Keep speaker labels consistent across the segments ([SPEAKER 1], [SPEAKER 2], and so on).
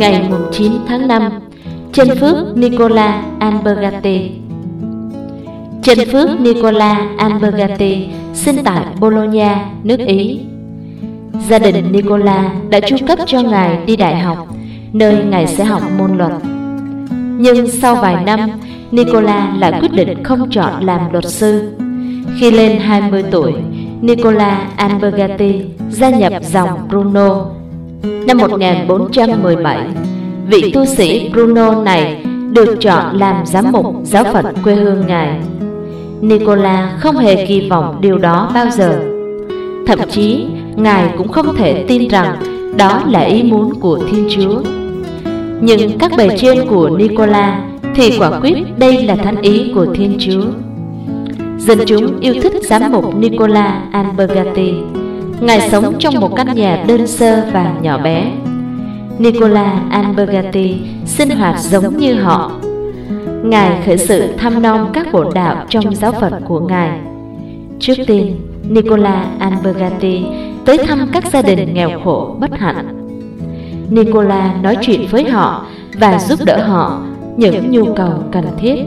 [SPEAKER 1] ngày 9 tháng 5, chân phước Nicola Albergati. Chân phước Nicola Albergati sinh tại Bologna, nước Ý. Gia đình Nicola đã chu cấp cho ngài đi đại học, nơi ngài sẽ học môn luật. Nhưng sau vài năm, Nicola lại quyết định không chọn làm luật sư. Khi lên 20 tuổi, Nicola Albergati gia nhập dòng Bruno. Năm 1417, vị tu sĩ Bruno này được chọn làm giám mục giáo phận quê hương ngài. Nicola không hề kỳ vọng điều đó bao giờ. Thậm chí, ngài cũng không thể tin rằng đó là ý muốn của Thiên Chúa. Nhưng các bề trên của Nicola thì quả quyết đây là thánh ý của Thiên Chúa. Dân chúng yêu thích giám mục Nicola Albergati. Ngài sống trong một căn nhà đơn sơ và nhỏ bé. Nicola Albergati sinh hoạt giống như họ. Ngài khởi sự thăm nom các bổn đạo trong giáo phận của ngài. Trước tiên, Nicola Albergati tới thăm các gia đình nghèo khổ bất hạnh. Nicola nói chuyện với họ và giúp đỡ họ những nhu cầu cần thiết.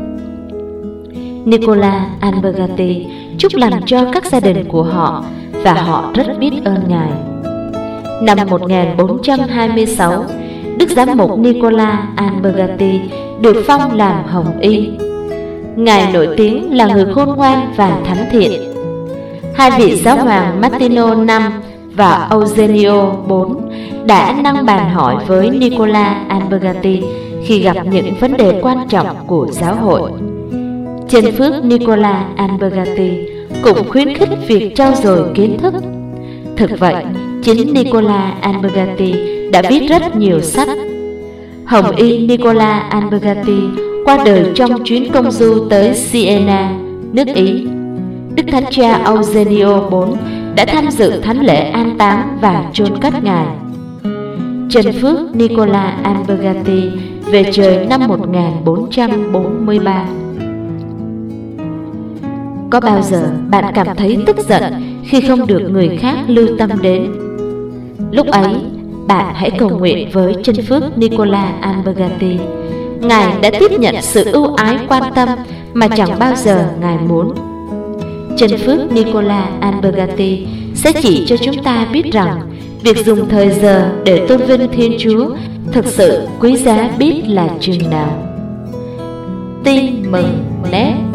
[SPEAKER 1] Nicola Albergati chúc lành cho các gia đình của họ và họ rất biết ơn ngài. Năm 1426, Đức Giám mục Nicola Albergati được phong làm hồng y. Ngài nổi tiếng là người khôn ngoan và thánh thiện. Hai vị giáo hoàng Martino V và Eugenio IV đã năng bàn hỏi với Nicola Albergati khi gặp những vấn đề quan trọng của giáo hội. Chân phước Nicola Albergati cũng khuyến khích việc trau dồi kiến thức. Thực vậy, chính Nicola Albergati đã viết rất nhiều sách. Hồng y Nicola Albergati qua đời trong chuyến công du tới Siena, nước Ý. Đức Thánh Cha Eugenio IV đã tham dự thánh lễ an táng và chôn cất ngài. Chân phước Nicola Albergati về trời năm 1443. Có bao giờ bạn cảm thấy tức giận khi không được người khác lưu tâm đến? Lúc ấy, bạn hãy cầu nguyện với chân phước Nicola Albergati. Ngài đã tiếp nhận sự ưu ái quan tâm mà chẳng bao giờ Ngài muốn. Chân phước Nicola Albergati sẽ chỉ cho chúng ta biết rằng việc dùng thời giờ để tôn vinh Thiên Chúa thực sự quý giá biết là chừng nào. Tin mừng net.